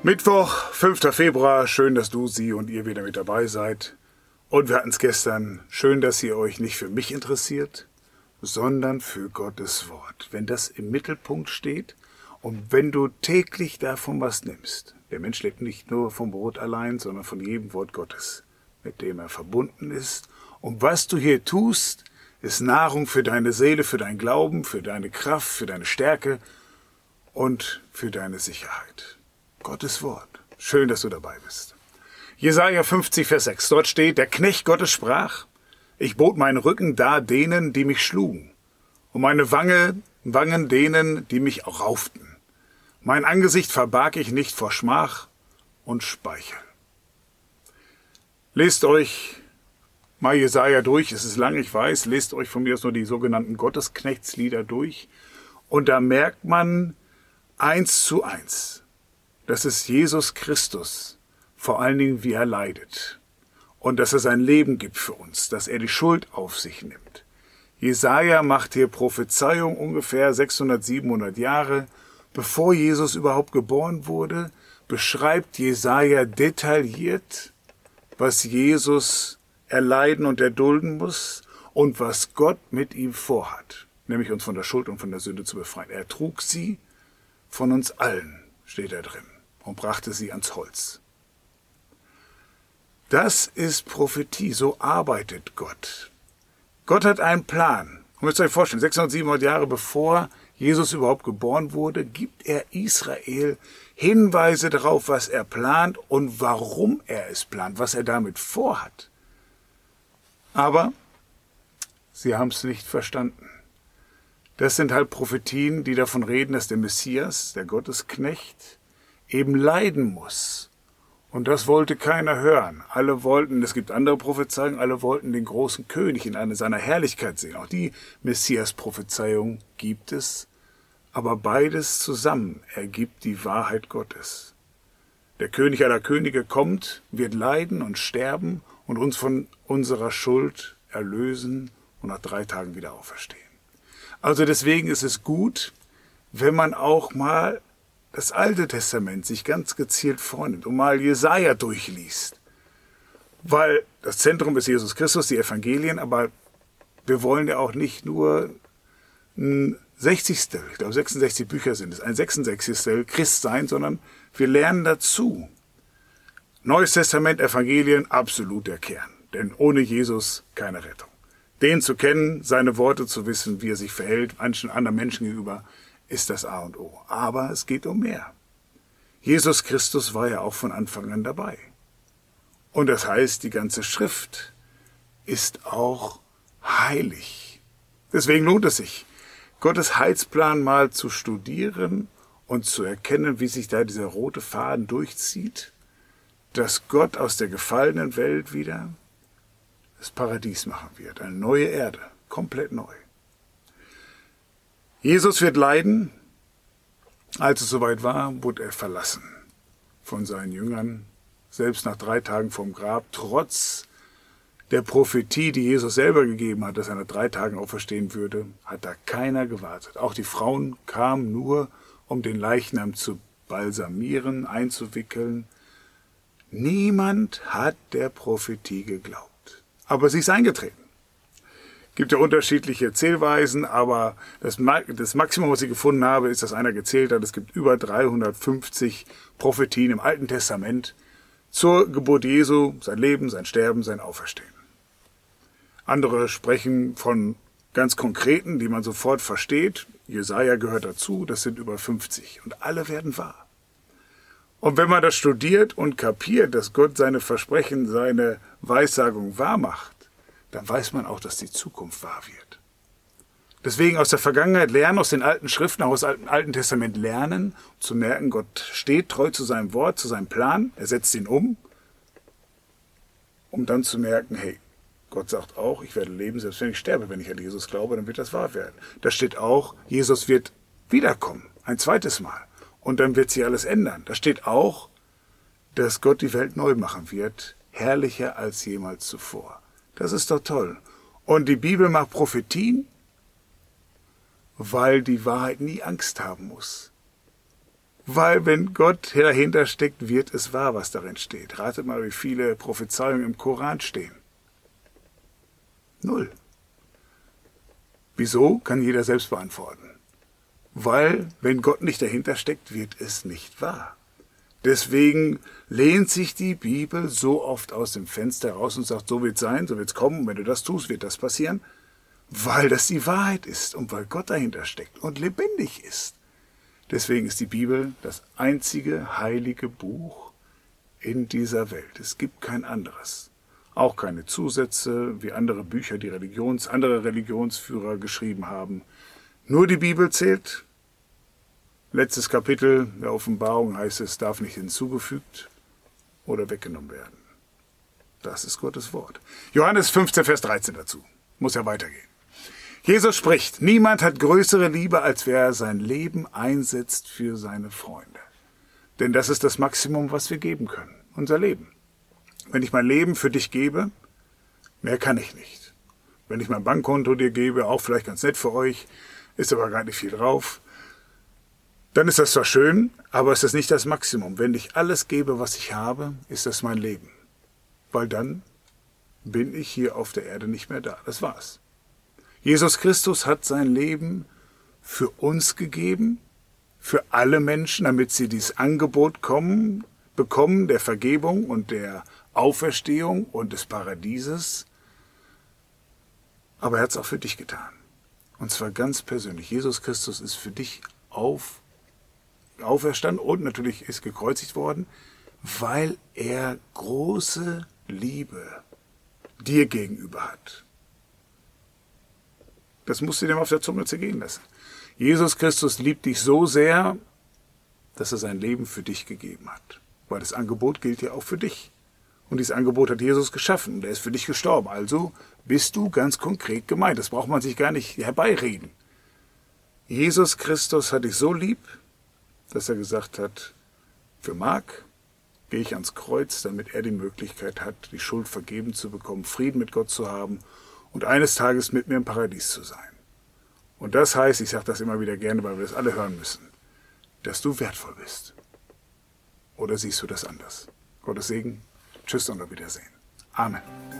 Mittwoch, 5. Februar, schön, dass du, sie und ihr wieder mit dabei seid. Und wir hatten es gestern, schön, dass ihr euch nicht für mich interessiert, sondern für Gottes Wort. Wenn das im Mittelpunkt steht und wenn du täglich davon was nimmst. Der Mensch lebt nicht nur vom Brot allein, sondern von jedem Wort Gottes, mit dem er verbunden ist. Und was du hier tust, ist Nahrung für deine Seele, für deinen Glauben, für deine Kraft, für deine Stärke und für deine Sicherheit. Gottes Wort. Schön, dass du dabei bist. Jesaja 50, Vers 6. Dort steht, der Knecht Gottes sprach, ich bot meinen Rücken dar denen, die mich schlugen, und meine Wangen denen, die mich rauften. Mein Angesicht verbarg ich nicht vor Schmach und Speichel. Lest euch mal Jesaja durch, es ist lang, ich weiß, lest euch von mir aus nur die sogenannten Gottesknechtslieder durch, und da merkt man 1:1. Das ist Jesus Christus, vor allen Dingen wie er leidet und dass er sein Leben gibt für uns, dass er die Schuld auf sich nimmt. Jesaja macht hier Prophezeiung ungefähr 600, 700 Jahre, bevor Jesus überhaupt geboren wurde, beschreibt Jesaja detailliert, was Jesus erleiden und erdulden muss und was Gott mit ihm vorhat, nämlich uns von der Schuld und von der Sünde zu befreien. Er trug sie von uns allen, steht da drin, und brachte sie ans Holz. Das ist Prophetie, so arbeitet Gott. Gott hat einen Plan. Und müsst ihr euch vorstellen, 600, 700 Jahre bevor Jesus überhaupt geboren wurde, gibt er Israel Hinweise darauf, was er plant und warum er es plant, was er damit vorhat. Aber sie haben es nicht verstanden. Das sind halt Prophetien, die davon reden, dass der Messias, der Gottesknecht, eben leiden muss. Und das wollte keiner hören. Alle wollten, es gibt andere Prophezeiungen, alle wollten den großen König in einer seiner Herrlichkeit sehen. Auch die Messias-Prophezeiung gibt es. Aber beides zusammen ergibt die Wahrheit Gottes. Der König aller Könige kommt, wird leiden und sterben und uns von unserer Schuld erlösen und nach 3 Tagen wieder auferstehen. Also deswegen ist es gut, wenn man auch mal das Alte Testament sich ganz gezielt vornimmt und mal Jesaja durchliest. Weil das Zentrum ist Jesus Christus, die Evangelien, aber wir wollen ja auch nicht nur ein 60. Ich glaube 66 Bücher sind es, ein 66. Christ sein, sondern wir lernen dazu. Neues Testament, Evangelien, absolut der Kern. Denn ohne Jesus keine Rettung. Den zu kennen, seine Worte zu wissen, wie er sich verhält, anderen Menschen gegenüber, ist das A und O. Aber es geht um mehr. Jesus Christus war ja auch von Anfang an dabei. Und das heißt, die ganze Schrift ist auch heilig. Deswegen lohnt es sich, Gottes Heilsplan mal zu studieren und zu erkennen, wie sich da dieser rote Faden durchzieht, dass Gott aus der gefallenen Welt wieder das Paradies machen wird, eine neue Erde, komplett neu. Jesus wird leiden. Als es soweit war, wurde er verlassen von seinen Jüngern, selbst nach 3 Tagen vom Grab, trotz der Prophetie, die Jesus selber gegeben hat, dass er nach 3 Tagen auferstehen würde, hat da keiner gewartet. Auch die Frauen kamen nur, um den Leichnam zu balsamieren, einzuwickeln. Niemand hat der Prophetie geglaubt. Aber sie ist eingetreten. Es gibt ja unterschiedliche Zählweisen, aber das Maximum, was ich gefunden habe, ist, dass einer gezählt hat. Es gibt über 350 Prophetien im Alten Testament zur Geburt Jesu, sein Leben, sein Sterben, sein Auferstehen. Andere sprechen von ganz konkreten, die man sofort versteht. Jesaja gehört dazu, das sind über 50 und alle werden wahr. Und wenn man das studiert und kapiert, dass Gott seine Versprechen, seine Weissagung wahr macht, dann weiß man auch, dass die Zukunft wahr wird. Deswegen aus der Vergangenheit lernen, aus den alten Schriften, auch aus dem Alten Testament lernen, zu merken, Gott steht treu zu seinem Wort, zu seinem Plan, er setzt ihn um dann zu merken, hey, Gott sagt auch, ich werde leben, selbst wenn ich sterbe, wenn ich an Jesus glaube, dann wird das wahr werden. Da steht auch, Jesus wird wiederkommen, ein zweites Mal. Und dann wird sich alles ändern. Da steht auch, dass Gott die Welt neu machen wird, herrlicher als jemals zuvor. Das ist doch toll. Und die Bibel macht Prophetien, weil die Wahrheit nie Angst haben muss. Weil wenn Gott dahinter steckt, wird es wahr, was darin steht. Ratet mal, wie viele Prophezeiungen im Koran stehen. 0. Wieso, kann jeder selbst beantworten. Weil, wenn Gott nicht dahinter steckt, wird es nicht wahr. Deswegen lehnt sich die Bibel so oft aus dem Fenster raus und sagt, so wird es sein, so wird es kommen, und wenn du das tust, wird das passieren. Weil das die Wahrheit ist und weil Gott dahinter steckt und lebendig ist. Deswegen ist die Bibel das einzige heilige Buch in dieser Welt. Es gibt kein anderes. Auch keine Zusätze wie andere Bücher, die andere Religionsführer geschrieben haben. Nur die Bibel zählt. Letztes Kapitel der Offenbarung heißt es, darf nicht hinzugefügt oder weggenommen werden. Das ist Gottes Wort. Johannes 15, Vers 13 dazu. Muss ja weitergehen. Jesus spricht, niemand hat größere Liebe, als wer sein Leben einsetzt für seine Freunde. Denn das ist das Maximum, was wir geben können. Unser Leben. Wenn ich mein Leben für dich gebe, mehr kann ich nicht. Wenn ich mein Bankkonto dir gebe, auch vielleicht ganz nett für euch, ist aber gar nicht viel drauf, dann ist das zwar schön, aber es ist nicht das Maximum. Wenn ich alles gebe, was ich habe, ist das mein Leben. Weil dann bin ich hier auf der Erde nicht mehr da. Das war's. Jesus Christus hat sein Leben für uns gegeben, für alle Menschen, damit sie dieses Angebot bekommen der Vergebung und der Auferstehung und des Paradieses. Aber er hat es auch für dich getan. Und zwar ganz persönlich. Jesus Christus ist für dich auferstanden und natürlich ist gekreuzigt worden, weil er große Liebe dir gegenüber hat. Das musst du dir mal auf der Zunge zergehen lassen. Jesus Christus liebt dich so sehr, dass er sein Leben für dich gegeben hat. Weil das Angebot gilt ja auch für dich. Und dieses Angebot hat Jesus geschaffen und er ist für dich gestorben. Also bist du ganz konkret gemeint. Das braucht man sich gar nicht herbeireden. Jesus Christus hat dich so lieb, dass er gesagt hat, für Mark gehe ich ans Kreuz, damit er die Möglichkeit hat, die Schuld vergeben zu bekommen, Frieden mit Gott zu haben und eines Tages mit mir im Paradies zu sein. Und das heißt, ich sage das immer wieder gerne, weil wir das alle hören müssen, dass du wertvoll bist. Oder siehst du das anders? Gottes Segen. Tschüss und auf Wiedersehen. Amen.